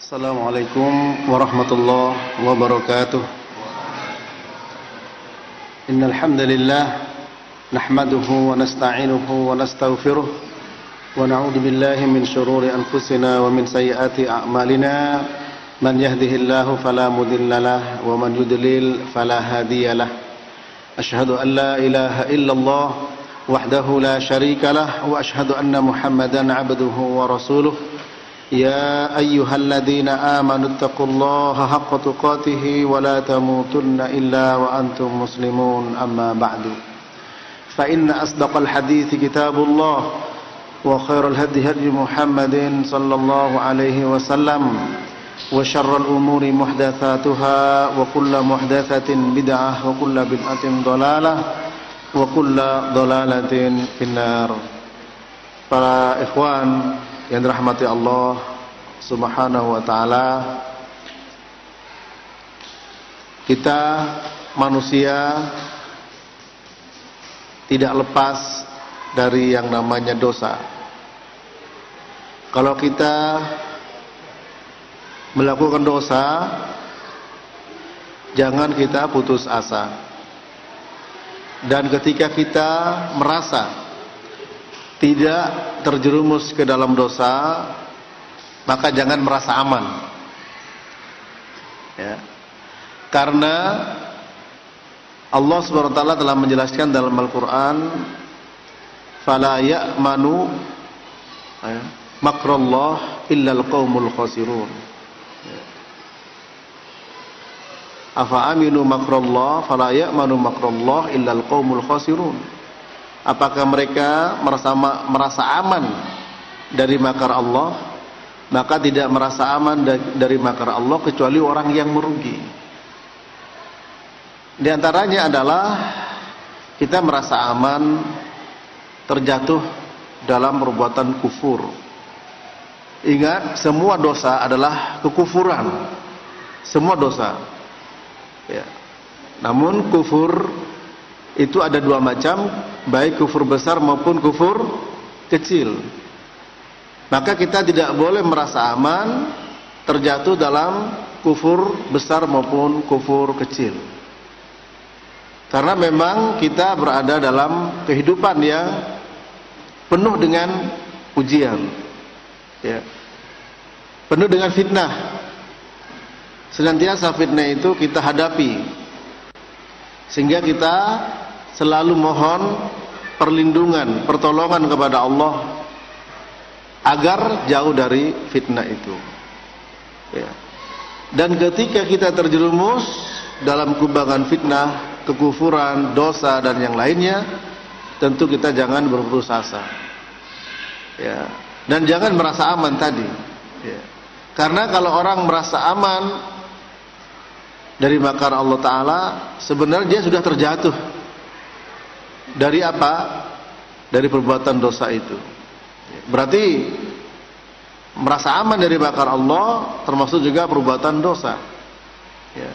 Assalamualaikum warahmatullahi wabarakatuh. Innal hamdalillah nahmaduhu wa nasta'inuhu wa nastaghfiruh wa na'udzu billahi min shururi anfusina wa min sayyiati a'malina. Man yahdihillahu fala mudilla lahu wa man yudlil fala hadiyalah. Asyhadu an la ilaha illallah wahdahu la syarika lah wa asyhadu anna Muhammadan 'abduhu wa rasuluh. Ya ayyuhalladzina amanu taqullaha haqqa tuqatih wa la tamutunna illa wa antum muslimun, amma ba'du. Fa inna asdaqal hadithi kitabullah wa khairal hadi hadi Muhammadin sallallahu alaihi wasallam wa syarral umuri muhdatsatuha wa kullu muhdatsatin bid'ah wa kullu bid'atin dhalalah wa kullu dhalalatin finnar. Para ikhwan yang dirahmati Allah Subhanahu wa ta'ala, kita manusia tidak lepas dari yang namanya dosa. Kalau kita melakukan dosa, jangan kita putus asa. Dan ketika kita merasa tidak terjerumus ke dalam dosa, maka jangan merasa aman, ya. Karena Allah Subhanahu wa taala telah menjelaskan dalam Al-Qur'an, fala ya'manu makrallah illal qaumul khasirun. Afa aminu makrallah fala ya'manu makrallah illal qaumul khasirun. Apakah mereka merasa aman dari makar Allah? Maka tidak merasa aman dari makar Allah kecuali orang yang merugi. Di antaranya adalah kita merasa aman terjatuh dalam perbuatan kufur. Ingat, semua dosa adalah kekufuran. Semua dosa, ya. Namun kufur itu ada dua macam, baik kufur besar maupun kufur kecil. Maka kita tidak boleh merasa aman terjatuh dalam kufur besar maupun kufur kecil. Karena memang kita berada dalam kehidupan yang penuh dengan ujian, ya. Penuh dengan fitnah. Senantiasa fitnah itu kita hadapi, sehingga kita selalu mohon perlindungan, pertolongan kepada Allah agar jauh dari fitnah itu, ya. Dan ketika kita terjerumus dalam kubangan fitnah, kekufuran, dosa dan yang lainnya, tentu kita jangan berputus asa, ya. Dan jangan merasa aman tadi, ya. Karena kalau orang merasa aman dari makar Allah Ta'ala, sebenarnya dia sudah terjatuh dari apa? Dari perbuatan dosa itu. Berarti merasa aman dari makar Allah termasuk juga perbuatan dosa, ya.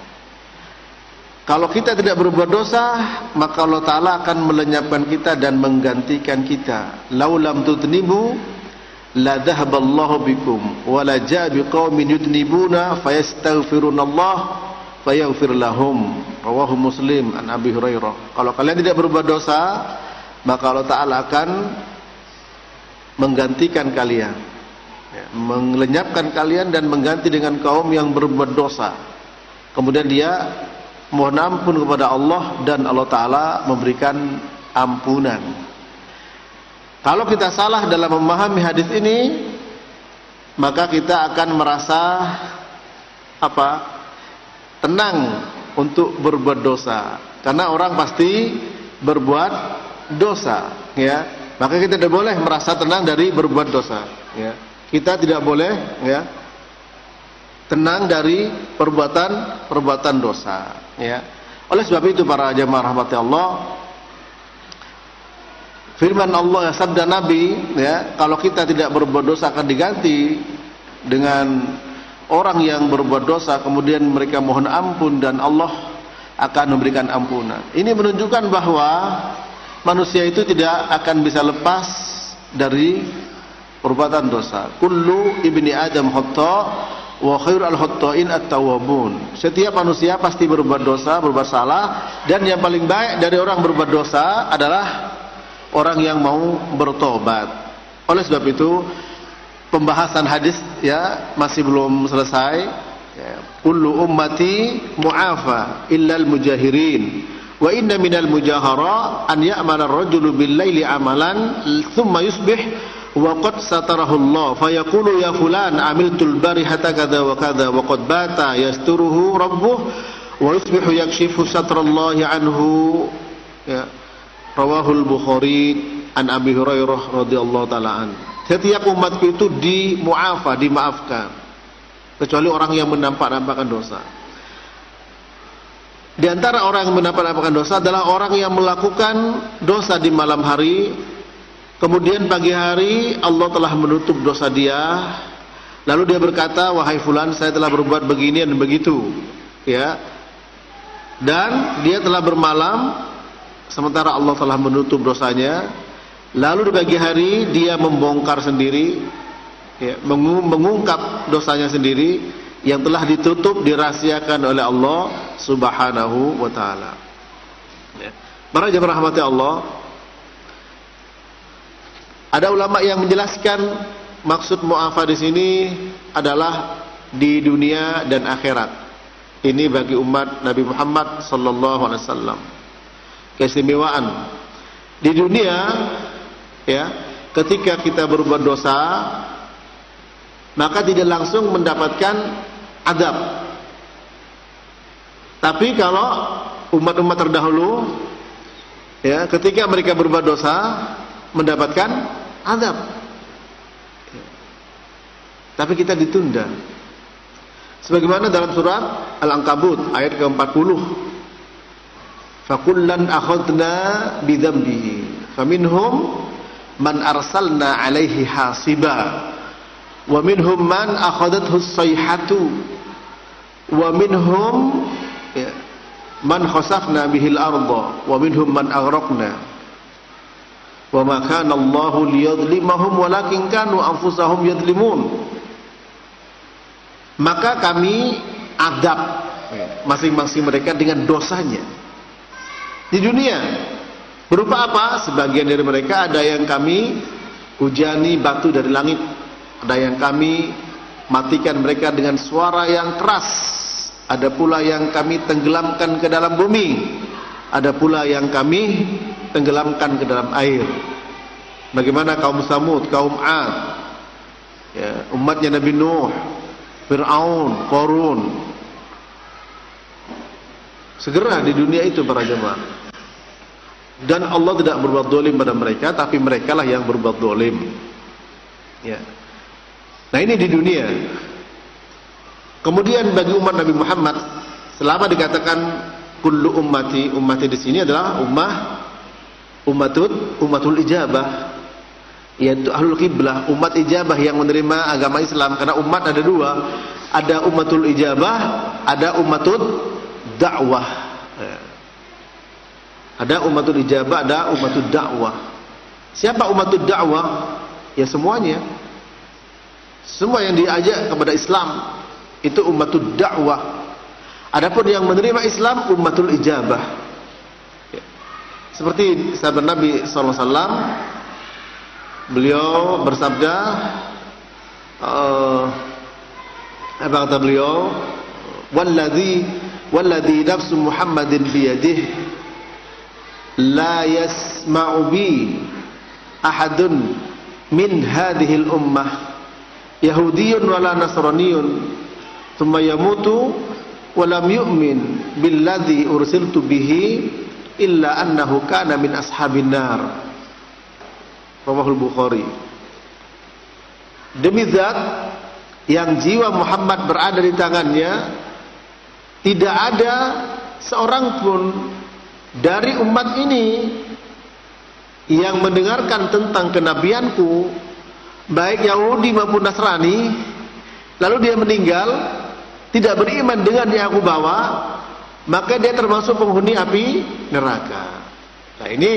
Kalau kita tidak berbuat dosa, maka Allah Ta'ala akan melenyapkan kita dan menggantikan kita. Laulam tutnibu la dhahaballahu bikum wa la ja'a biqaumin yutnibuna fayastaghfirunallah fayaghfir lahum. Rawahu Muslim an Abi Hurairah. Kalau kalian tidak berbuat dosa, maka Allah Ta'ala akan menggantikan kalian, ya, melenyapkan kalian dan mengganti dengan kaum yang berbuat dosa. Kemudian dia mohon ampun kepada Allah dan Allah Ta'ala memberikan ampunan. Kalau kita salah dalam memahami hadis ini, maka kita akan merasa apa? Tenang untuk berbuat dosa, karena orang pasti berbuat dosa, ya. Maka kita tidak boleh merasa tenang dari berbuat dosa, ya. Kita tidak boleh, ya, tenang dari perbuatan dosa, ya. Oleh sebab itu para jamaah rahmati Allah, firman Allah, sabda Nabi, ya, kalau kita tidak berbuat dosa akan diganti dengan orang yang berbuat dosa, kemudian mereka mohon ampun dan Allah akan memberikan ampunan. Ini menunjukkan bahwa manusia itu tidak akan bisa lepas dari perbuatan dosa. Kullu ibni Adam khata wa khairul khata'in at-tawwabun. Setiap manusia pasti berbuat dosa, berbuat salah, dan yang paling baik dari orang berbuat dosa adalah orang yang mau bertobat. Oleh sebab itu, pembahasan hadis ya masih belum selesai. Ya, kullu ummati mu'afa illal mujahirin. Wa inna minal mujahara an ya'mala ar-rajulu bil-laili amalan thumma yusbih wa qad satarahu Allah fa yaqulu ya fulan amiltul barihata kadza wa kadza wa qad bata yasturuhu rabbuh wa yusbihu yakshifu satrallahi anhu. Ya, rawahul Bukhari an Abi Hurairah radhiyallahu taala an. Setiap umatku itu dimaafkan kecuali orang yang menampak-nampakkan dosa. Di antara orang yang menampak-nampakkan dosa adalah orang yang melakukan dosa di malam hari, kemudian pagi hari Allah telah menutup dosa dia, lalu dia berkata, wahai fulan, saya telah berbuat begini dan begitu, ya, dan dia telah bermalam sementara Allah telah menutup dosanya. Lalu di pagi hari dia membongkar sendiri, ya, mengungkap dosanya sendiri yang telah ditutup, dirahasiakan oleh Allah Subhanahu wa taala. Ya. Para jemaah rahmati Allah, ada ulama yang menjelaskan maksud mu'afa di sini adalah di dunia dan akhirat. Ini bagi umat Nabi Muhammad sallallahu alaihi wasallam. Keistimewaan di dunia, ya, ketika kita berbuat dosa maka tidak langsung mendapatkan adab. Tapi kalau umat-umat terdahulu, ya, ketika mereka berbuat dosa mendapatkan adab. Tapi kita ditunda. Sebagaimana dalam surat Al-Ankabut ayat ke-40. Fakullan akhadna bidzambihi faminhum man arsalna alaihi hasiba wa minhum man akhadathu as-sayhatu wa minhum, ya, man khasafna bihil arda wa minhum man aghraqna wa ma kana Allahu liyadhlimahum walakin kanu anfusahum yadhlimun. Maka kami adab masing-masing mereka dengan dosanya di dunia. Berupa apa? Sebagian dari mereka ada yang kami hujani batu dari langit, ada yang kami matikan mereka dengan suara yang keras, ada pula yang kami tenggelamkan ke dalam bumi, ada pula yang kami tenggelamkan ke dalam air. Bagaimana kaum Samud, kaum Ad, ya, umatnya Nabi Nuh, Fir'aun, Qarun. Segera di dunia itu para jemaah. Dan Allah tidak berbuat zalim pada mereka, tapi merekalah yang berbuat zalim. Ya. Nah, ini di dunia. Kemudian bagi umat Nabi Muhammad, selama dikatakan kullu ummati, ummati di sini adalah ummatul ijabah, yaitu ahlul qiblah, umat ijabah yang menerima agama Islam. Karena umat ada dua, ada ummatul ijabah, ada ummatul dakwah. Ada ummatul ijabah, ada ummatul dakwah. Siapa ummatul dakwah? Ya semuanya. Semua yang diajak kepada Islam itu ummatul dakwah. Adapun yang menerima Islam ummatul ijabah. Ya. Seperti sahabat Nabi SAW, beliau bersabda, apa kata beliau? Walladhi nafsu Muhammadin biyadihi la yasma'u bi ahadun min hadhil ummah yahudiyyun wala nasraniyun thumma yamutu wa lam yu'min billadhi ursiltu bihi illa annahu kana min ashabin nar. Rawahul Bukhari. Demi zat yang jiwa Muhammad berada di tangannya, tidak ada seorang pun dari umat ini yang mendengarkan tentang kenabianku, baik Yahudi maupun Nasrani, lalu dia meninggal tidak beriman dengan yang aku bawa, maka dia termasuk penghuni api neraka. Nah, ini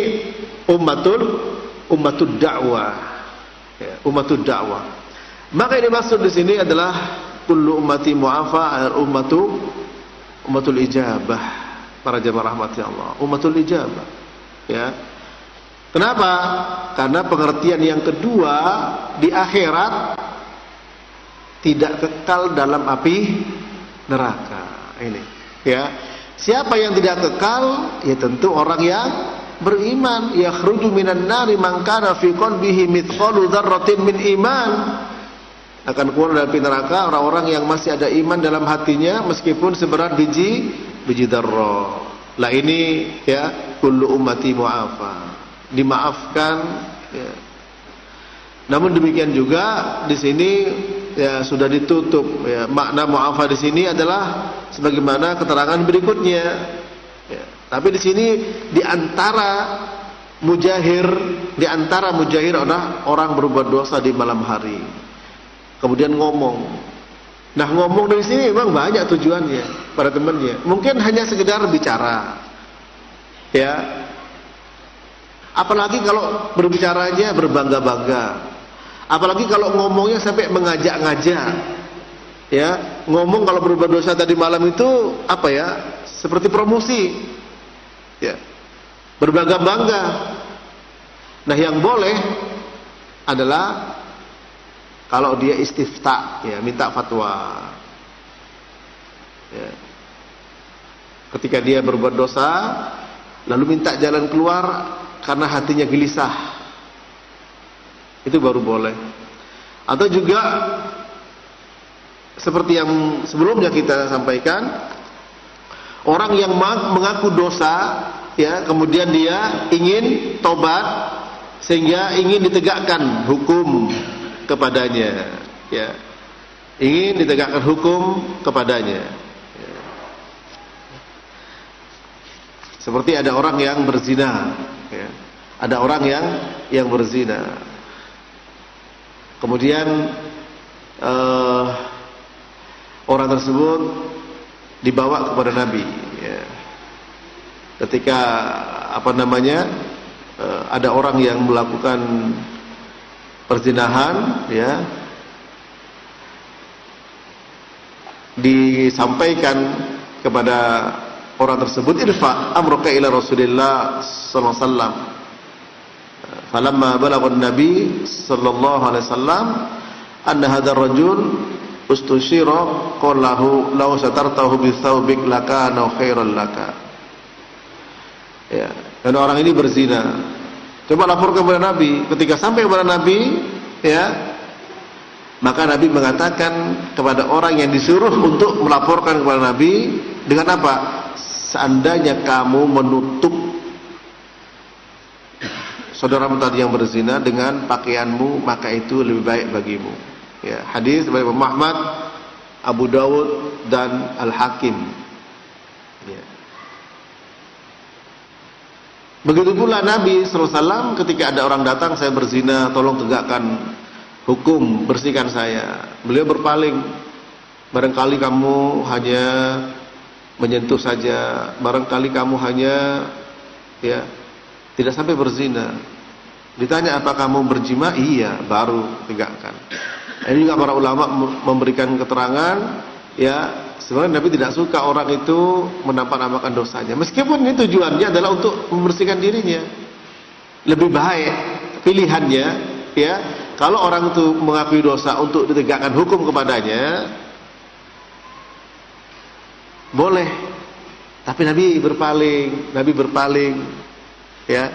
ummatud dakwah, ya, ummatud dakwah. Maka yang dimaksud di sini adalah kullu ummati mu'afa, ummatul ijabah. Para jamaah rahmati Allah, ummatul ijabah. Ya. Kenapa? Karena pengertian yang kedua, di akhirat tidak kekal dalam api neraka. Ini, ya. Siapa yang tidak kekal? Ya tentu orang yang beriman. Yakhruju minan nari man kana fi qalbihi mithqalu dzarratin min iman. Akan keluar dari neraka orang-orang yang masih ada iman dalam hatinya meskipun seberat biji dzarrah. Lah ini ya, kullu ummati mu'afa. Dimaafkan, ya. Namun demikian juga di sini ya sudah ditutup. Ya. Makna mu'afa di sini adalah sebagaimana keterangan berikutnya. Ya. Tapi di sini di antara mujahir adalah orang berbuat dosa di malam hari. Kemudian ngomong. Nah, ngomong dari sini memang banyak tujuannya para temannya. Mungkin hanya sekedar bicara. Ya. Apalagi kalau berbicaranya berbangga-bangga. Apalagi kalau ngomongnya sampai mengajak-ngajak. Ya, ngomong kalau berbuat dosa tadi malam itu apa ya? Seperti promosi. Ya. Berbangga-bangga. Nah, yang boleh adalah kalau dia istifta, ya, minta fatwa. Ya. Ketika dia berbuat dosa, lalu minta jalan keluar karena hatinya gelisah, itu baru boleh. Atau juga seperti yang sebelumnya kita sampaikan, orang yang mengaku dosa, ya, kemudian dia ingin tobat sehingga ingin ditegakkan hukum kepadanya, ya, ingin ditegakkan hukum kepadanya. Ya. Seperti ada orang yang berzina. Ya. Ada orang yang berzina. Kemudian orang tersebut dibawa kepada Nabi. Ya. Ketika ada orang yang melakukan perzinahan, ya, disampaikan kepada orang tersebut, irfa amruka ila Rasulillah sallallahu alaihi wasallam. Falamma balagha an-nabi sallallahu alaihi wasallam anna hadzal rajul ustushira qallahu law satartahu bi thawbik lakana khairan laka. Ya, dan orang ini berzina. Coba laporkan kepada Nabi. Ketika sampai kepada Nabi, ya, maka Nabi mengatakan kepada orang yang disuruh untuk melaporkan kepada Nabi dengan apa? Seandainya kamu menutup saudaramu tadi yang berzina dengan pakaianmu, maka itu lebih baik bagimu. Ya, hadis dari Imam Ahmad, Abu Dawud dan Al-Hakim. Ya. Begitu pula Nabi SAW ketika ada orang datang, saya berzina, tolong tegakkan hukum, bersihkan saya. Beliau berpaling. Barangkali kamu hanya menyentuh saja, barangkali kamu hanya, ya, tidak sampai berzina. Ditanya apa kamu berjima? Iya, baru tegakkan. Ini juga para ulama memberikan keterangan, ya, sebenarnya Nabi tidak suka orang itu menampak-nampakkan dosanya. Meskipun ini tujuannya adalah untuk membersihkan dirinya. Lebih baik pilihannya, ya, kalau orang itu mengakui dosa untuk ditegakkan hukum kepadanya, boleh. Tapi Nabi berpaling, ya.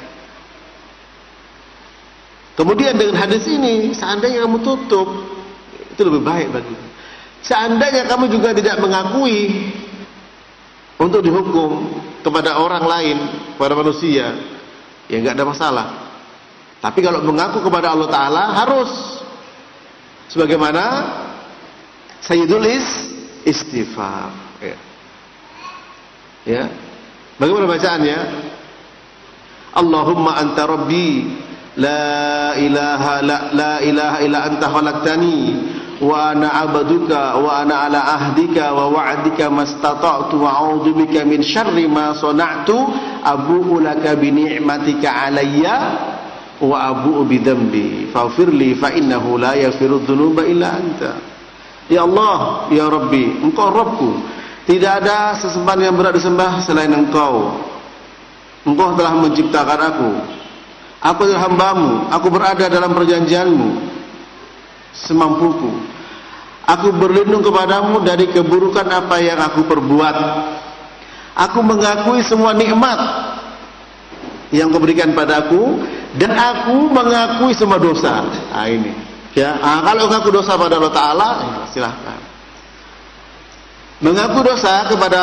Kemudian dengan hadis ini, seandainya kamu tutup, itu lebih baik bagimu. Seandainya kamu juga tidak mengakui untuk dihukum kepada orang lain, kepada manusia, ya nggak ada masalah. Tapi kalau mengaku kepada Allah Ta'ala harus sebagaimana Sayyidul Istighfar. Ya. Ya. Bagaimana bacaannya? Allahumma anta rabbi la ilaha illa anta khalaqtani wa ana abduka wa ana ala ahdika wa wa'dika mastata'tu wa a'udzu bika min syarri ma sana'tu abu'u laka bi ni'matika alayya wa abu'u bi dzambi faghfirli fa innahu la yaghfiru dzunuba illa anta. Ya Allah, ya Rabbi, Engkau Rabbku. Tidak ada sesembahan yang berhak disembah selain Engkau. Engkau telah menciptakan aku. Aku adalah hamba-Mu. Aku berada dalam perjanjian-Mu semampuku. Aku berlindung kepadamu dari keburukan apa yang aku perbuat. Aku mengakui semua nikmat yang Kau berikan padaku, dan aku mengakui semua dosa. Ini. Ya, kalau mengaku dosa pada Allah Taala, silahkan. Mengaku dosa kepada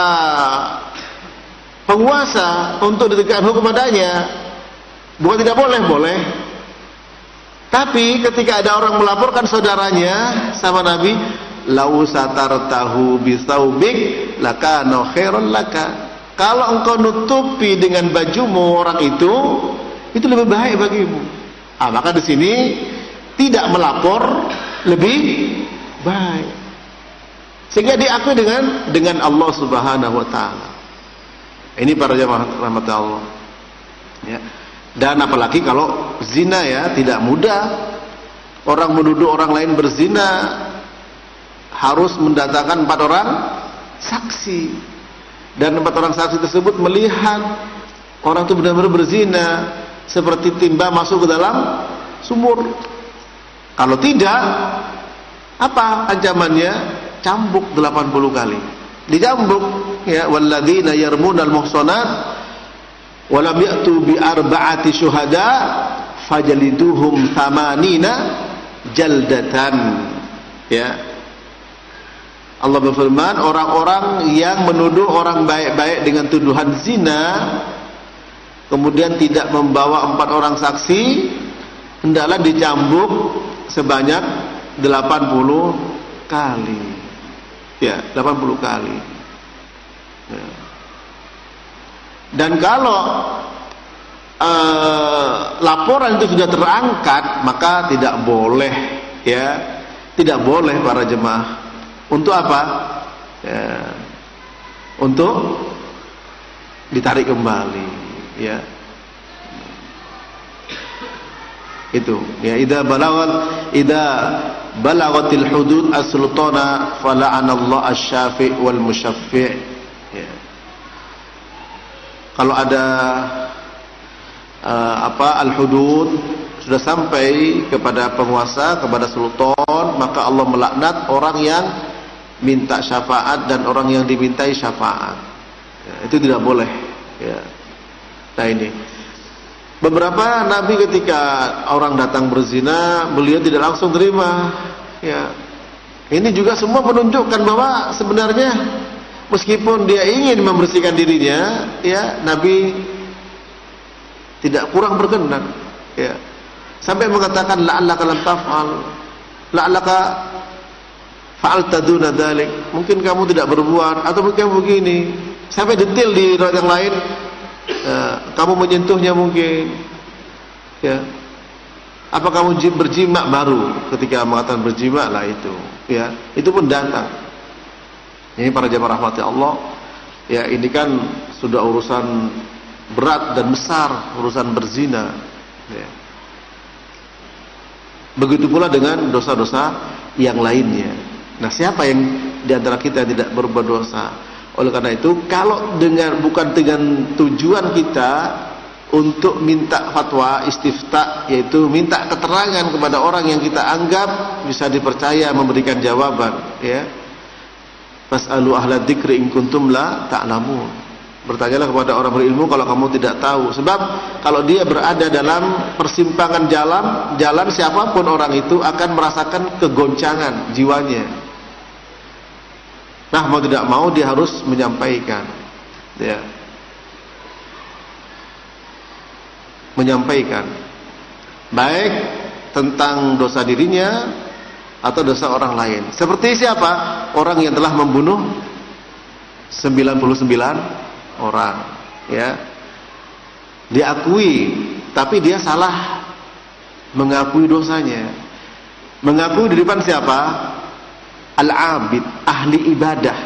penguasa untuk ditegakkan hukum padanya, bukan tidak boleh, boleh. Tapi ketika ada orang melaporkan saudaranya sama Nabi, lau satartahu bisaubik lakana khairan laka. Kalau engkau nutupi dengan bajumu orang itu lebih baik bagimu. Maka di sini tidak melapor lebih baik. Sehingga diakui dengan Allah Subhanahu wa taala. Ini para jamaah rahmat Allah. Ya. Dan apalagi kalau zina, ya, tidak mudah. Orang menuduh orang lain berzina harus mendatangkan 4 orang saksi. Dan 4 orang saksi tersebut melihat orang itu benar-benar berzina, seperti timba masuk ke dalam sumur. Kalau tidak, apa ancamannya? Cambuk 80 kali. Dicambuk, ya, walladzina yarmunal muhsanat wa lam ya'tu bi arba'ati syuhada fajliduhum 80 jaldatan. Ya. Allah berfirman, orang-orang yang menuduh orang baik-baik dengan tuduhan zina kemudian tidak membawa 4 orang saksi, hendaklah dicambuk sebanyak 80 kali. Ya, 80 kali. Ya. Dan kalau laporan itu sudah terangkat, maka tidak boleh, ya, tidak boleh para jemaah. Untuk apa? Ya, untuk ditarik kembali, ya. Itu, ya, idza balagatil hudud as-sultana fala'ana Allah asy-syafi' wal musyaffi'. Ya. Kalau ada al-hudud sudah sampai kepada penguasa, kepada sultan, maka Allah melaknat orang yang minta syafaat dan orang yang dimintai syafaat. Ya, itu tidak boleh, ya. Nah, ini beberapa nabi ketika orang datang berzina, beliau tidak langsung terima, ya. Ini juga semua menunjukkan bahwa sebenarnya meskipun dia ingin membersihkan dirinya, ya, Nabi tidak kurang berkenan, ya. Sampai mengatakan la'allaka lam taf'al, la'allaka fa'alta duna dzalik. Mungkin kamu tidak berbuat, atau mungkin begini. Sampai detail di riwayat yang lain, kamu menyentuhnya mungkin, ya. Apa kamu berjima baru? Ketika mengatakan berjima lah itu, ya, itu pun datang. Ini para jamaah rahmati Allah, ya, ini kan sudah urusan berat dan besar, urusan berzina, ya. Begitu pula dengan dosa-dosa yang lainnya. Nah, siapa yang di antara kita tidak berbuat dosa? Oleh karena itu, kalau bukan dengan tujuan kita untuk minta fatwa istifta, yaitu minta keterangan kepada orang yang kita anggap bisa dipercaya memberikan jawaban, ya. Fas'alu ahla dzikri in kuntum la ta'lamun. Bertanyalah kepada orang berilmu kalau kamu tidak tahu. Sebab kalau dia berada dalam persimpangan jalan siapapun orang itu akan merasakan kegoncangan jiwanya. Nah, mau tidak mau dia harus menyampaikan, ya. Menyampaikan baik tentang dosa dirinya atau dosa orang lain. Seperti siapa? Orang yang telah membunuh 99 orang, ya. Diakui, tapi dia salah mengakui dosanya. Mengakui di depan siapa? Al-abid, ahli ibadah.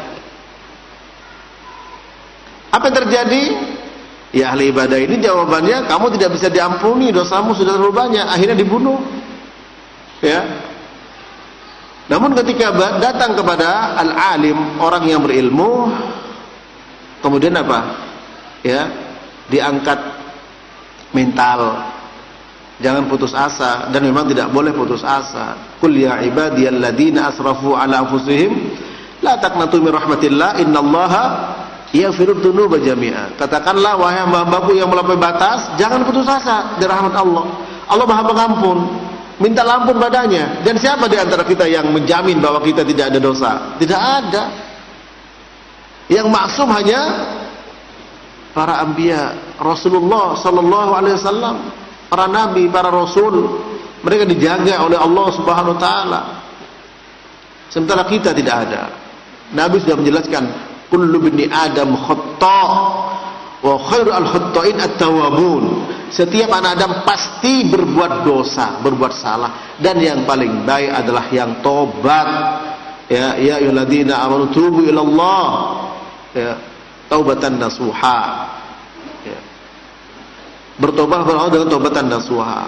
Apa yang terjadi? Ya, ahli ibadah ini jawabannya, kamu tidak bisa diampuni, dosamu sudah terlalu banyak. Akhirnya dibunuh, ya. Namun ketika datang kepada al-alim, orang yang berilmu, kemudian apa? Ya, diangkat mental. Jangan putus asa, dan memang tidak boleh putus asa. Qul ya ibadiyalladzina asrafu ala anfusihim la taqnatu min rahmatillah innallaha yaghfiru dzunuba jami'a. Katakanlah wahai hamba-hambaku yang melampaui batas, jangan putus asa dari rahmat Allah. Allah Maha Pengampun. Minta ampun padanya. Dan siapa di antara kita yang menjamin bahwa kita tidak ada dosa? Tidak ada. Yang maksum hanya para anbiya, Rasulullah sallallahu alaihi wasallam, para nabi, para rasul. Mereka dijaga oleh Allah Subhanahu wa taala. Sementara kita tidak ada. Nabi sudah menjelaskan, kullu bani Adam khata' wa khairul khata'in at-tawwabun. Setiap anak Adam pasti berbuat dosa, berbuat salah, dan yang paling baik adalah yang tobat. Ya ayyuhalladzina amanu tubu ilallah, ya, taubatan nasuha. Ya. Bertobat kepada Allah dengan taubatan nasuha.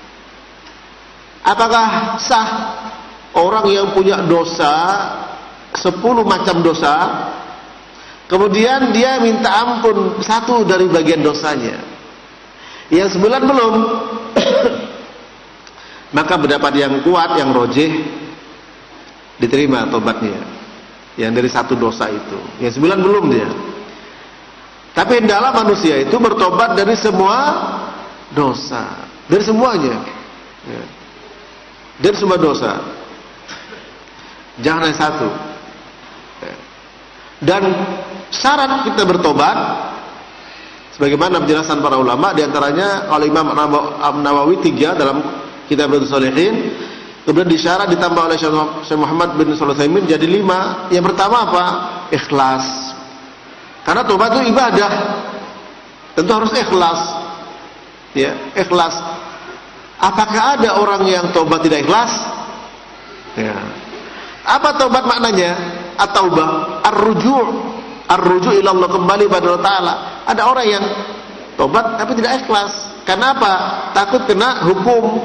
Apakah sah orang yang punya dosa 10 macam dosa, kemudian dia minta ampun 1 dari bagian dosanya, yang 9 belum? Maka pendapat yang kuat, yang rojih, diterima tobatnya yang dari 1 dosa itu. Yang 9 belum dia. Tapi hendaklah manusia itu bertobat dari semua dosa, dari semuanya, ya. Dari semua dosa, jangan hanya 1, ya. Dan syarat kita bertobat, sebagaimana penjelasan para ulama, diantaranya oleh Imam Nawawi 3 dalam kitab Riyadhus Shalihin, kemudian disyarat ditambah oleh Syekh Muhammad bin Shalih Al Utsaimin jadi 5. Yang pertama apa? Ikhlas. Karena tobat itu ibadah, tentu harus ikhlas. Ya, ikhlas. Apakah ada orang yang tobat tidak ikhlas? Ya. Apa tobat maknanya? At-taubah, ar-ruju' ila Allah, kembali pada Allah Ta'ala. Ada orang yang tobat tapi tidak ikhlas. Kenapa? Takut kena hukum,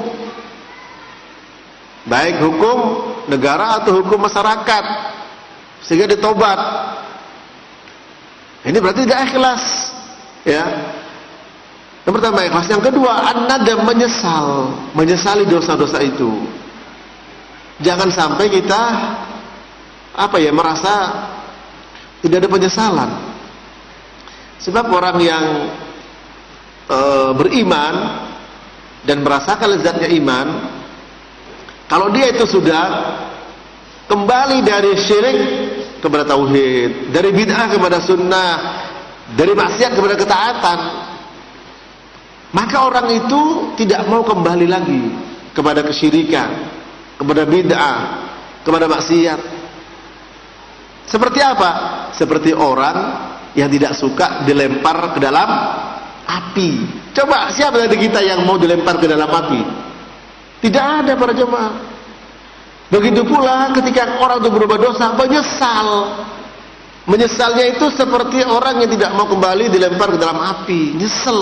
baik hukum negara atau hukum masyarakat, sehingga ditobat. Ini berarti tidak ikhlas, ya. Yang pertama ikhlas, yang kedua an-nadam, menyesali dosa-dosa itu. Jangan sampai kita merasa tidak ada penyesalan. Sebab orang yang beriman dan merasakan lezatnya iman, kalau dia itu sudah kembali dari syirik kepada tauhid, dari bid'ah kepada sunnah, dari maksiat kepada ketaatan, maka orang itu tidak mau kembali lagi kepada kesyirikan, kepada bid'ah, kepada maksiat. Seperti apa? Seperti orang yang tidak suka dilempar ke dalam api. Coba siapa dari kita yang mau dilempar ke dalam api? Tidak ada para jemaah. Begitu pula ketika orang itu berbuat dosa, menyesal. Menyesalnya itu seperti orang yang tidak mau kembali dilempar ke dalam api, nyesel.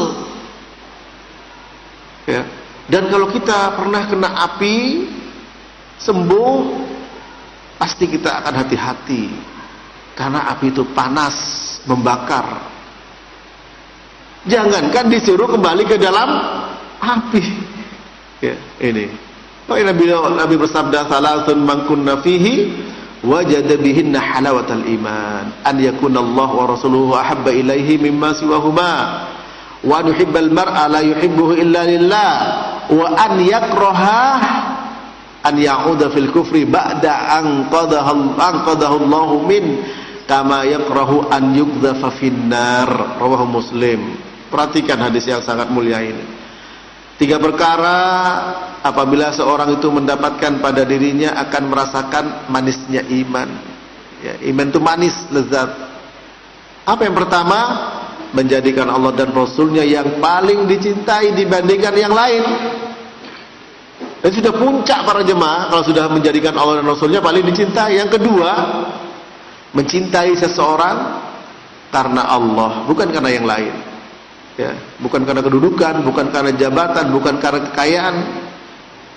Ya. Dan kalau kita pernah kena api, sembuh, pasti kita akan hati-hati, karena api itu panas, membakar. Jangankan disuruh kembali ke dalam api. Ya, ini. Nabi bersabda, "Salatun man kunna fihi wajada bihinna halawatal iman, an yakuna Allah wa rasuluhu ahabba ilaihi mimma siwahuma, wa an yuhibbal mar'a la yuhibbuhu illa lillah, wa an yakraha an ya'uda fil kufri ba'da an qadahu Allah min kama yakrahu an yuqdhafa finnar." Rawahu Muslim. Perhatikan hadis yang sangat mulia ini. 3 perkara apabila seorang itu mendapatkan pada dirinya akan merasakan manisnya iman. Ya, iman itu manis, lezat. Apa yang pertama? Menjadikan Allah dan Rasulnya yang paling dicintai dibandingkan yang lain. Dan sudah puncak para jemaah kalau sudah menjadikan Allah dan Rasulnya paling dicintai. Yang kedua, mencintai seseorang karena Allah, bukan karena yang lain. Ya, bukan karena kedudukan, bukan karena jabatan, bukan karena kekayaan.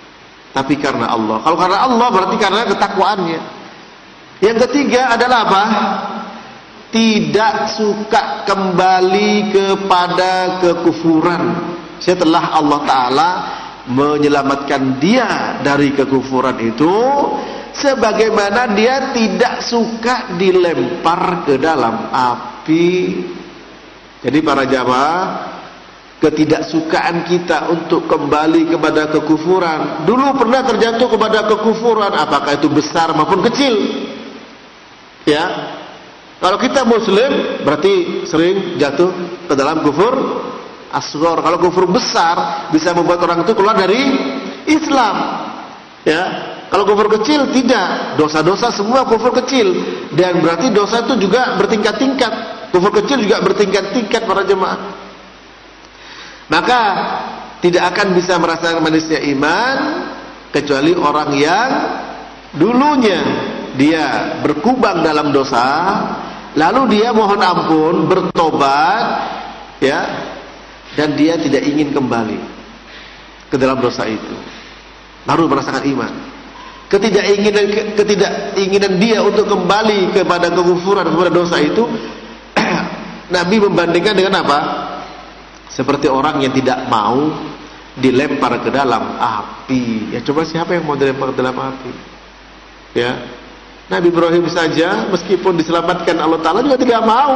tapi karena Allah. Kalau karena Allah berarti karena ketakwaannya. Yang ketiga adalah apa? Tidak suka kembali kepada kekufuran setelah Allah Ta'ala menyelamatkan dia dari kekufuran itu, sebagaimana dia tidak suka dilempar ke dalam api. Jadi para jamaah, ketidaksukaan kita untuk kembali kepada kekufuran, dulu pernah terjatuh kepada kekufuran, apakah itu besar maupun kecil, ya. Kalau kita muslim berarti sering jatuh ke dalam kufur asghar. Kalau kufur besar bisa membuat orang itu keluar dari Islam, ya. Kalau kufur kecil tidak, dosa-dosa semua kufur kecil, dan berarti dosa itu juga bertingkat-tingkat. Kufur kecil juga bertingkat-tingkat para jemaah. Maka tidak akan bisa merasakan manisnya iman kecuali orang yang dulunya dia berkubang dalam dosa, lalu dia mohon ampun, bertobat, ya, dan dia tidak ingin kembali ke dalam dosa itu, baru merasakan iman. Ketidakinginan dia untuk kembali kepada kekufuran, kepada dosa itu, Nabi membandingkan dengan apa? Seperti orang yang tidak mau dilempar ke dalam api. Ya, coba siapa yang mau dilempar ke dalam api? Ya, Nabi Ibrahim saja meskipun diselamatkan Allah Ta'ala juga tidak mau,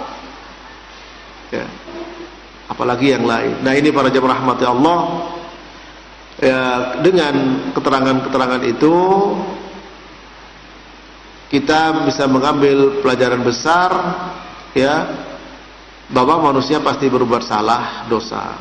ya, apalagi yang lain. Nah, ini para jemaah rahmati Allah, ya, dengan keterangan-keterangan itu kita bisa mengambil pelajaran besar, ya, bahwa manusia pasti berbuat salah, dosa,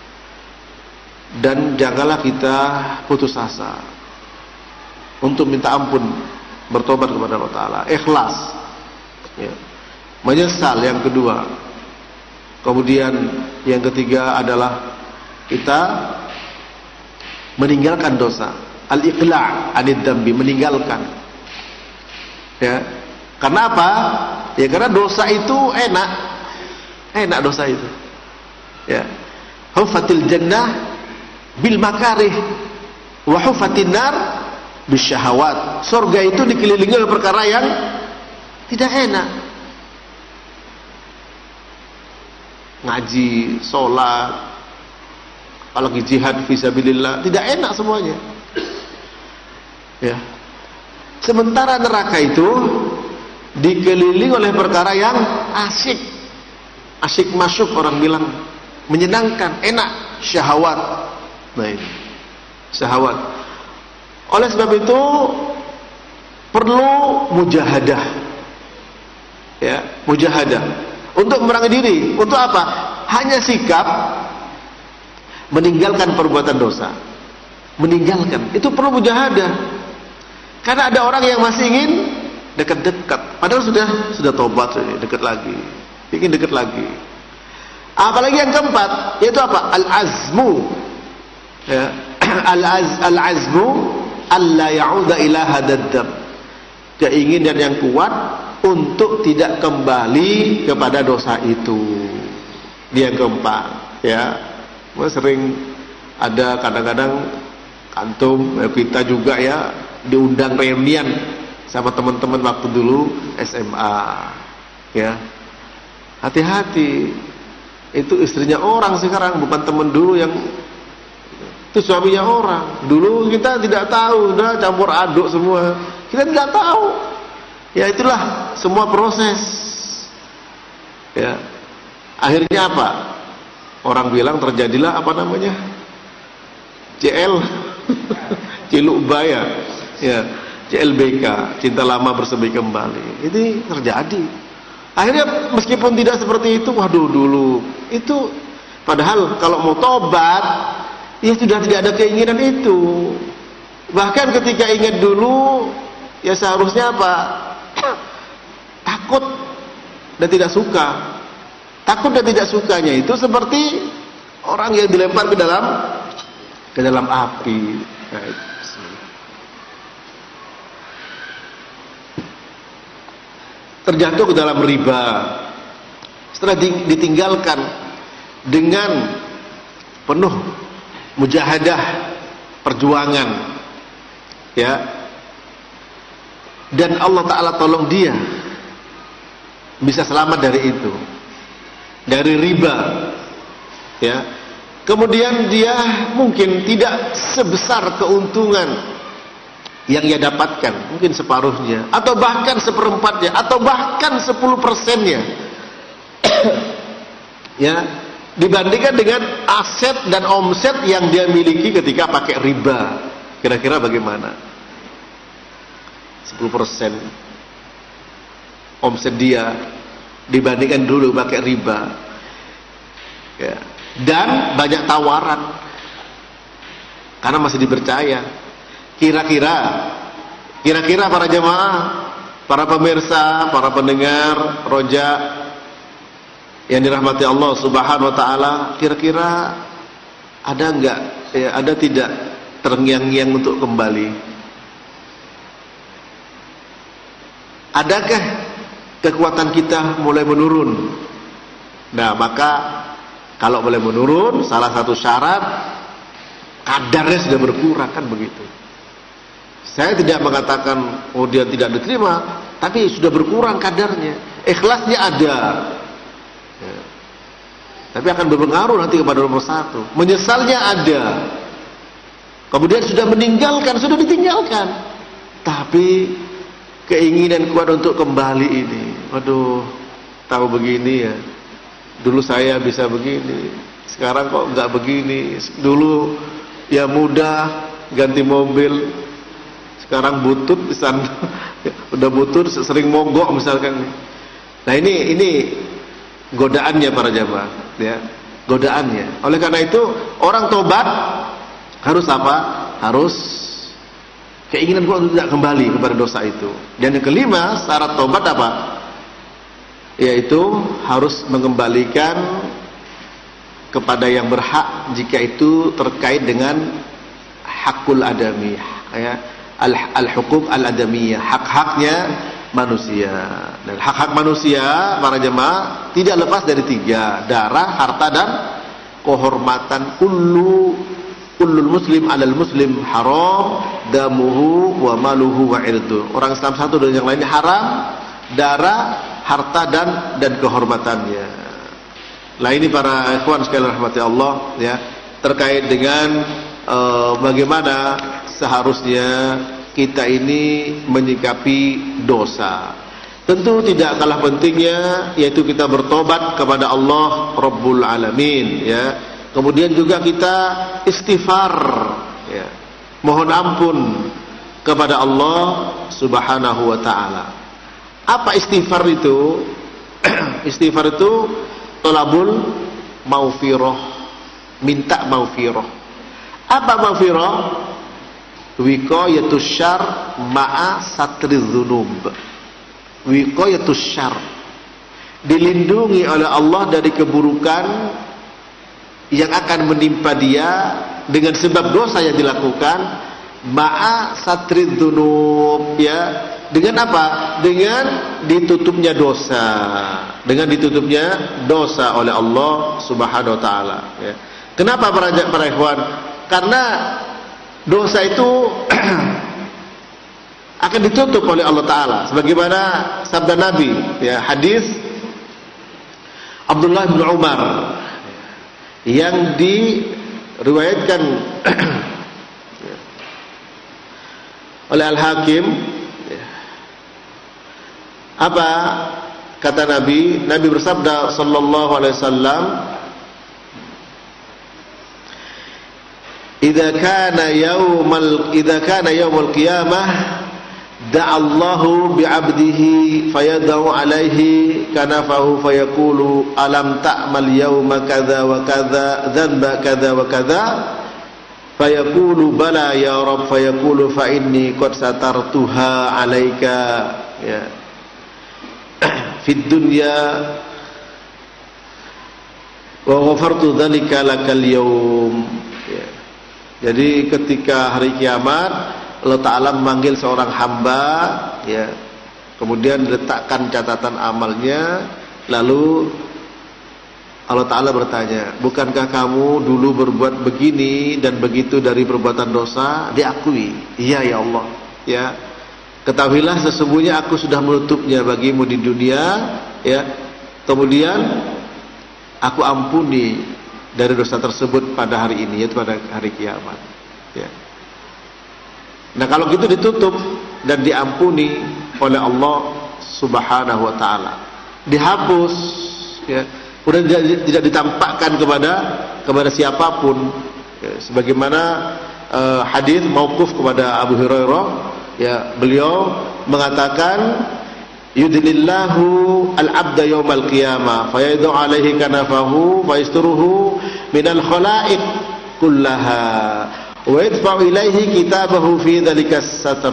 dan janganlah kita putus asa untuk minta ampun, bertobat kepada Allah Ta'ala, ikhlas, ya, menyesal. Yang kedua, kemudian yang ketiga adalah kita meninggalkan dosa, al-iqla' anid dambi, meninggalkan, ya. Karena apa? Ya karena dosa itu enak dosa itu, ya. Hufatil jannah bil makarih wa hufatin nar bisyahawat. Surga itu dikelilingi oleh perkara yang tidak enak. Ngaji, sholat, apalagi jihad fisabilillah, tidak enak semuanya, ya. Sementara neraka itu dikelilingi oleh perkara yang asyik masuk, orang bilang menyenangkan, enak, syahwat. Nah, ini syahwat. Oleh sebab itu perlu mujahadah, ya, mujahadah untuk memerangi diri. Untuk apa? Hanya sikap meninggalkan perbuatan dosa, meninggalkan, itu perlu mujahadah. Karena ada orang yang masih ingin dekat-dekat, padahal sudah tobat, dekat lagi, ingin dekat lagi. Apalagi yang keempat, yaitu apa? Al-azmu, ya. Al-azmu alla ya'uda ila hadaddam, keinginan yang kuat untuk tidak kembali kepada dosa itu. Dia yang keempat, ya. Sering ada kadang-kadang antum, kita juga, ya, diundang reunian sama teman-teman waktu dulu SMA, ya. Hati-hati, itu istrinya orang sekarang, bukan teman dulu yang itu suaminya orang. Dulu kita tidak tahu, udah campur aduk semua, kita tidak tahu. Ya, itulah semua proses, ya. Akhirnya apa? Orang bilang terjadilah apa namanya, CL Ciluk Baya, ya, CLBK, cinta lama bersemi kembali. Ini terjadi. Akhirnya meskipun tidak seperti itu, waduh dulu itu, padahal kalau mau tobat, ya sudah tidak ada keinginan itu. Bahkan ketika ingat dulu, ya seharusnya apa? Takut dan tidak suka. Takut dan tidak sukanya itu seperti orang yang dilempar ke dalam api. Terjatuh ke dalam riba, setelah ditinggalkan dengan penuh mujahadah, perjuangan, ya, dan Allah Ta'ala tolong dia bisa selamat dari itu, dari riba, ya. Kemudian dia mungkin tidak sebesar keuntungan yang ia dapatkan, mungkin separuhnya, atau bahkan seperempatnya, atau bahkan 10%-nya, ya, dibandingkan dengan aset dan omset yang dia miliki ketika pakai riba. Kira-kira bagaimana? 10% omset dia dibandingkan dulu pakai riba, ya. Dan banyak tawaran karena masih dipercaya. Kira-kira para jemaah, para pemirsa, para pendengar Roja yang dirahmati Allah Subhanahu wa taala, kira-kira ada enggak, ya, ada tidak terngiang-ngiang untuk kembali? Adakah kekuatan kita mulai menurun? Nah, maka kalau mulai menurun, salah satu syarat kadarnya sudah berkurang, kan begitu. Saya tidak mengatakan kemudian tidak diterima, tapi sudah berkurang kadarnya. Ikhlasnya ada, ya. Tapi akan berpengaruh nanti kepada nomor 1. Menyesalnya ada. Kemudian sudah meninggalkan, sudah ditinggalkan, tapi keinginan kuat untuk kembali ini, waduh, tahu begini ya, dulu saya bisa begini, sekarang kok nggak begini. Dulu ya mudah ganti mobil, sekarang butut udah butut, sering mogok misalkan. Nah ini godaannya para jamaah, ya, godaannya. Oleh karena itu orang tobat harus apa? Harus keinginan kuat untuk tidak kembali kepada dosa itu. Dan yang kelima, syarat tobat apa? Yaitu harus mengembalikan kepada yang berhak jika itu terkait dengan hakul adami, ya, al-huquq al-adamiyah, hak-haknya manusia. Dan hak-hak manusia para jemaah tidak lepas dari 3: darah, harta, dan kehormatan. Kullul muslim alal muslim haram damuhu wa maluhu wa irdu. Orang Islam satu dan yang lainnya haram darah, harta, dan kehormatannya. Nah, ini para ikhwan sekalian rahmati Allah, ya, terkait dengan bagaimana seharusnya kita ini menyikapi dosa. Tentu tidak kalah pentingnya yaitu kita bertobat kepada Allah Rabbul Alamin, ya. Kemudian juga kita istighfar, ya, mohon ampun kepada Allah Subhanahu wa taala. Apa istighfar itu? Istighfar itu tolabul maufirah, minta maufirah. Apa maufirah? Wiqayatus syarr ma'a satriz dzunub. Wiqayatus syarr, dilindungi oleh Allah dari keburukan yang akan menimpa dia dengan sebab dosa yang dilakukan, ma'a satriz dzunub, ya. Dengan apa? Dengan ditutupnya dosa. Dengan ditutupnya dosa oleh Allah Subhanahu wa taala, ya. Kenapa para ikhwan? Karena dosa itu akan ditutup oleh Allah taala sebagaimana sabda Nabi, ya, hadis Abdullah bin Umar yang diriwayatkan oleh Al-Hakim. Apa kata Nabi? Nabi bersabda sallallahu alaihi wasallam, "Idza kana yaumul qiyamah da'allahu bi'abdihi fayad'u alaihi kanafahu fayaqulu alam ta'mal yauma kadza wa kadza dhanba kadza wa kadza fayaqulu bala ya rab fayaqulu fa inni qad satartuha alaika, ya, fid dunya wa ghafartu dzalika lakal yaum, ya. Jadi ketika hari kiamat Allah Ta'ala memanggil seorang hamba, ya, kemudian diletakkan catatan amalnya, lalu Allah Ta'ala bertanya, bukankah kamu dulu berbuat begini dan begitu dari perbuatan dosa? Diakui. Iya ya Allah. Ya, ketahuilah sesungguhnya aku sudah menutupnya bagimu di dunia. Ya, kemudian aku ampuni dari dosa tersebut pada hari ini, yaitu pada hari kiamat. Ya. Nah kalau gitu ditutup dan diampuni oleh Allah Subhanahu wa Ta'ala, dihapus. Ya. Kemudian tidak ditampakkan kepada siapapun, ya, sebagaimana hadis mauquf kepada Abu Hurairah, ya, beliau mengatakan yudnillahu al-abda yawmal qiyamah fayadu alaihi kanafahu faisturuhu minal khalaiq kullaha wa yadfa'u ilaihi kitabahu fi dzalikas satr.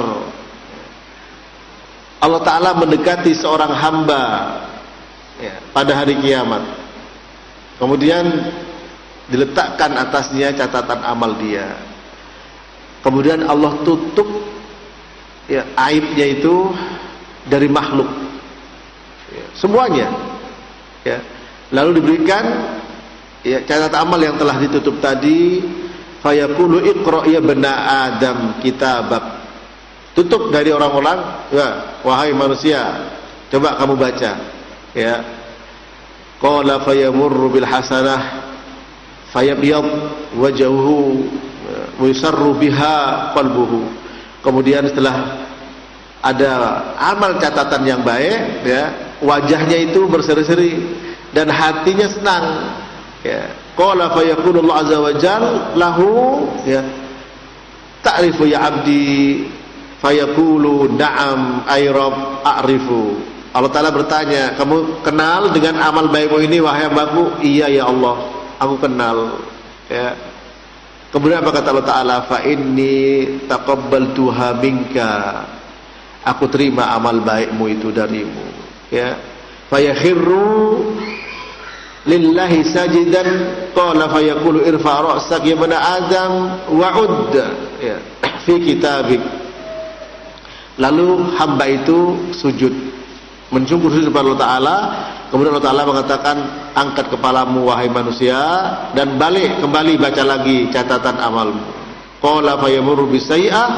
Allah Ta'ala mendekati seorang hamba, ya, pada hari kiamat. Kemudian diletakkan atasnya catatan amal dia. Kemudian Allah tutup, ya, aibnya itu dari makhluk, ya, semuanya. Ya. Lalu diberikan, ya, catatan amal yang telah ditutup tadi. Fayaqulu iqra ya bana Adam kitabak. Tutup dari orang-orang, ya, wahai manusia, coba kamu baca. Ya. Qala fayamurru bil hasanah fayabyad wajhuhu wa yusarru biha qalbuhu. Kemudian setelah ada amal catatan yang baik, ya, wajahnya itu berseri-seri dan hatinya senang. Ya. Qala fayaqulu Allah azza wa jalla lahu, ya, ta'rifu ya abdi fayaqulu na'am ay rabb a'rifu. Allah Ta'ala bertanya, kamu kenal dengan amal baikmu ini wahai hambaku? Iya ya Allah, aku kenal. Ya. Kemudian apa kata Allah Ta'ala? Fa inni taqabbaltuha minka. Aku terima amal baikmu itu darimu. Ya. Fa yakhirru lillahi sajidan qala fa yaqulu irfa' ra'sak ya bani Adam wa'ud, ya, fi kitabik. Lalu hamba itu sujud, mencungkur sujud kepada Allah Ta'ala. Kemudian Allah Ta'ala mengatakan, angkat kepalamu wahai manusia dan balik kembali baca lagi catatan amalmu. Qala fayamurru bisayyi'ah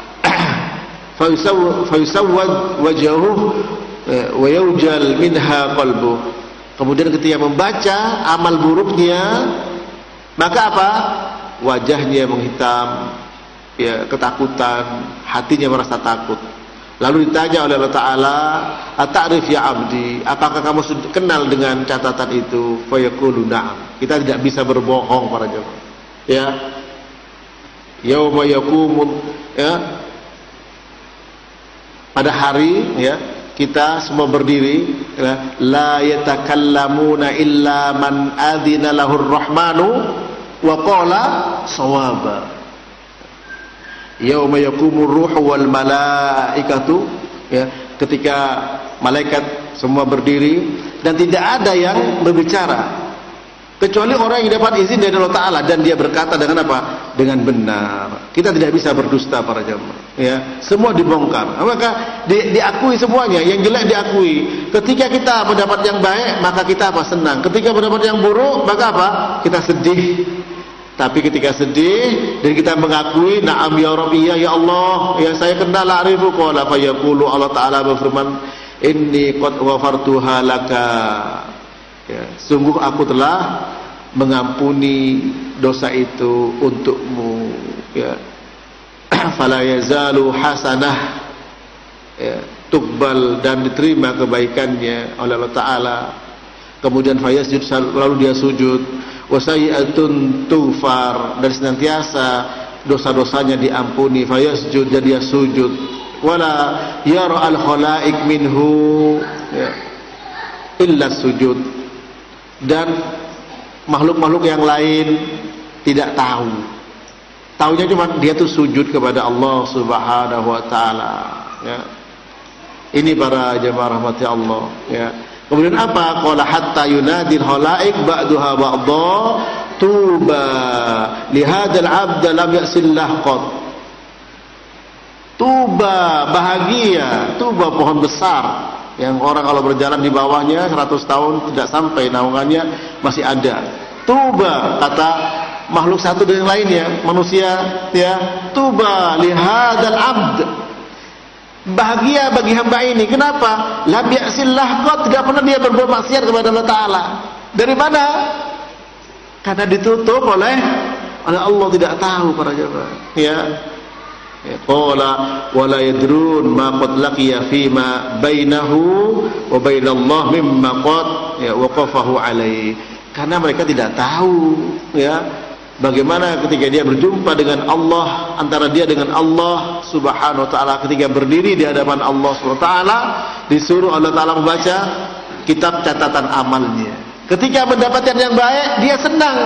fayusawwad wajhuhu wa yawjal minha qalbuh. Kemudian ketika membaca amal buruknya, maka apa? Wajahnya menghitam, ya, ketakutan, hatinya merasa takut. Lalu ditanya oleh Allah Ta'ala, "Ata'rif ya abdi, apakah kamu kenal dengan catatan itu?" Fayaqulu na'am. Kita tidak bisa berbohong para jemaah. Ya. Yauma yaqumun, ya. Pada hari, ya, kita semua berdiri, ya, la yatakallamuna illa man adzina lahur rahmanu wa qala shawaba. Yauma yaqumur ruhu wal malaikatu, ya, ketika malaikat semua berdiri dan tidak ada yang berbicara kecuali orang yang dapat izin dari Allah Ta'ala dan dia berkata dengan apa? Dengan benar. Kita tidak bisa berdusta para jemaah, ya. Semua dibongkar. Maka diakui semuanya, yang jelek diakui. Ketika kita mendapat yang baik, maka kita apa? Senang. Ketika mendapat yang buruk, maka apa? Kita sedih. Tapi ketika sedih dan kita mengakui, na'am ya Rabbi, ya Allah, ya saya kenal arifu, qala fa yaqulu, Allah Ta'ala berfirman, inni qad ghafartuha laka. Ya, sungguh aku telah mengampuni dosa itu untukmu. Ya. Fala yazalu hasanah, ya, tuqbal, dan diterima kebaikannya oleh Allah Ta'ala. Kemudian fayasjud, lalu dia sujud. Wasai'atun tufar, dan senantiasa dosa-dosanya diampuni. Fayasjud, dan dia sujud. Wala yara al-khalaik minhu, ya, illa sujud, dan makhluk-makhluk yang lain tidak tahu. Taunya cuma dia tuh sujud kepada Allah Subhanahu wa Ta'ala. Ya. Ini para jemaah rahmati Allah. Ya. Kemudian apa? Qala hatta yunadil khalaik ba'daha ba'dha tuba li hadzal 'abd lam yasillah qad. Tuba, bahagia, tuba pohon besar, yang orang kalau berjalan di bawahnya 100 tahun tidak sampai naungannya masih ada. Tuba, kata makhluk satu dengan lainnya, manusia, ya, tuba lihadzal abd, bahagia bagi hamba ini. Kenapa? Lam ya'sillah qad, tidak pernah dia berbuat maksiat kepada Allah Ta'ala. Dari mana? Karena ditutup oleh Allah, tidak tahu para jemaah, ya. Qala wala yadrun ma qad laqiya fima bainahu wa bainallah mimma qad waqafahu alaihi. Karena mereka tidak tahu, ya, bagaimana ketika dia berjumpa dengan Allah, antara dia dengan Allah Subhanahu wa taala, ketika berdiri di hadapan Allah Subhanahu wa taala, disuruh Allah Taala membaca kitab catatan amalnya. Ketika mendapatkan yang baik, dia senang.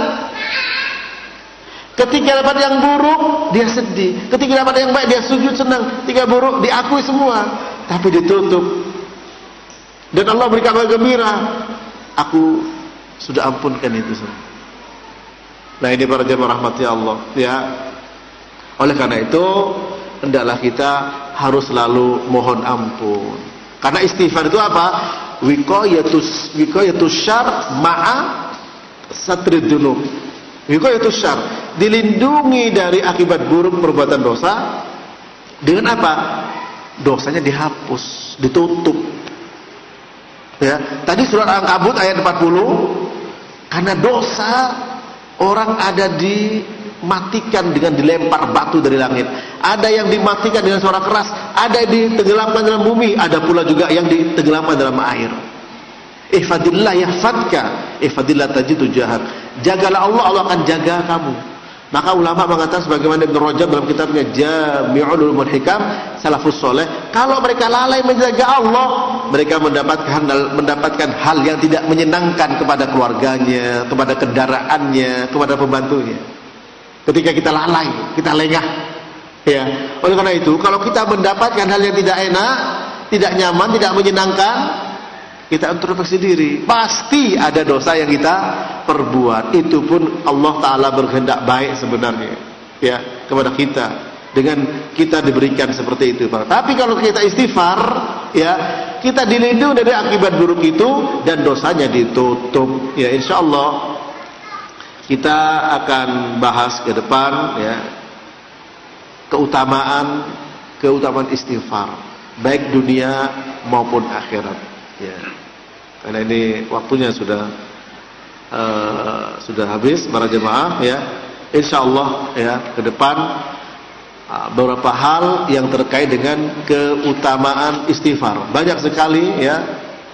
Ketika dapat yang buruk, dia sedih. Ketika dapat yang baik, dia sujud senang. Ketika buruk, diakui semua, tapi ditutup. Dan Allah beri kabar gembira, aku sudah ampunkan itu semua. Nah, ini para jemaah rahmati Allah, ya. Oleh karena itu, hendaklah kita harus selalu mohon ampun. Karena istighfar itu apa? Wiqayatus syarr ma'a satrid dzunub. Wiqayatus syarr, dilindungi dari akibat buruk perbuatan dosa. Dengan apa? Dosanya dihapus, ditutup. Ya, tadi surat Al-Ankabut ayat 40, karena dosa orang ada dimatikan dengan dilempar batu dari langit, ada yang dimatikan dengan suara keras, ada yang ditenggelamkan dalam bumi, ada pula juga yang ditenggelamkan dalam air. Ihfadillah yahfadka, ihfadillah tajidu jahak. Jagalah Allah, Allah akan jaga kamu. Maka ulama mengatakan sebagaimana Ibnu Rajab dalam kitabnya Jami'ul Ulumul Hikam, salafus soleh, kalau mereka lalai menjaga Allah, mereka mendapatkan hal yang tidak menyenangkan kepada keluarganya, kepada kendaraannya, kepada pembantunya. Ketika kita lalai, kita lengah, ya. Oleh karena itu, kalau kita mendapatkan hal yang tidak enak, tidak nyaman, tidak menyenangkan, kita introspeksi diri, pasti ada dosa yang kita perbuat. Itu pun Allah Ta'ala berkehendak baik sebenarnya, ya, kepada kita, dengan kita diberikan seperti itu. Tapi kalau kita istighfar, ya, kita dilindungi dari akibat buruk itu dan dosanya ditutup. Ya, insya Allah kita akan bahas ke depan, ya, keutamaan istighfar, baik dunia maupun akhirat, ya. Karena ini waktunya sudah habis para jemaah, ya. Insyaallah, ya, ke depan beberapa hal yang terkait dengan keutamaan istighfar. Banyak sekali, ya,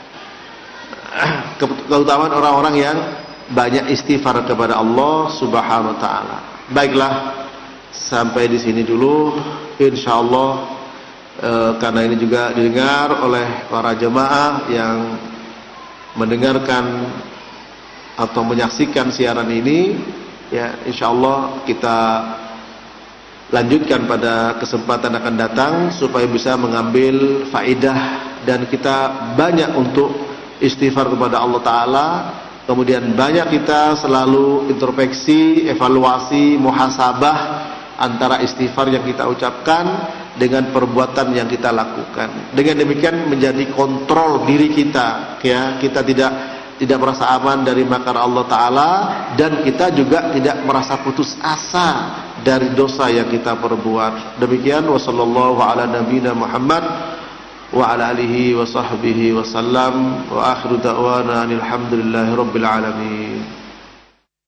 keutamaan orang-orang yang banyak istighfar kepada Allah Subhanahu wa taala. Baiklah, sampai di sini dulu insyaallah, karena ini juga didengar oleh para jemaah yang mendengarkan atau menyaksikan siaran ini, ya, insyaallah kita lanjutkan pada kesempatan akan datang supaya bisa mengambil faidah dan kita banyak untuk istighfar kepada Allah Ta'ala. Kemudian banyak kita selalu introspeksi, evaluasi, muhasabah antara istighfar yang kita ucapkan dengan perbuatan yang kita lakukan. Dengan demikian menjadi kontrol diri kita, ya, kita tidak merasa aman dari makar Allah Ta'ala, dan kita juga tidak merasa putus asa dari dosa yang kita perbuat. Demikian, wassallallahu ala nabiyina Muhammad wa ala alihi wa sahbihi wa sallam, wa akhiru da'wana alhamdulillahi rabbil alamin.